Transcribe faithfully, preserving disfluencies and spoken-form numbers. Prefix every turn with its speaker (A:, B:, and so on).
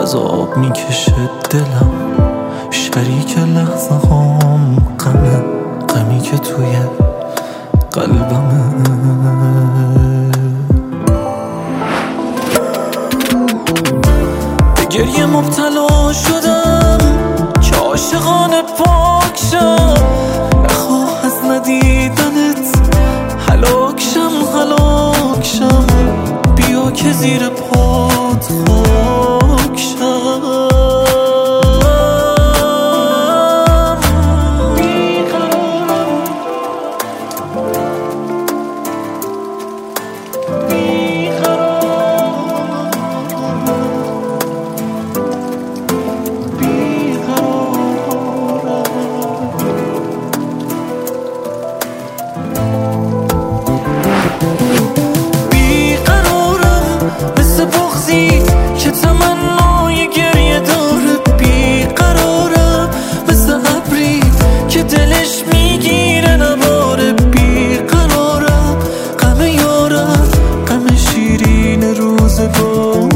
A: عذاب میکشه دلم، شریک لحظه هام غمه، غمی که توی قلبمه. به گریه مبتلا شدم که عاشقانه پاک شم، نخواه از ندیدنت هلاک شم هلاک شم، بیا که زیر پات خاک شم. که تمنای گریه داره، بیقرارم مثل ابری که دلش میگیره نباره، بیقرارم غم یارم، غم شیرین روزگار.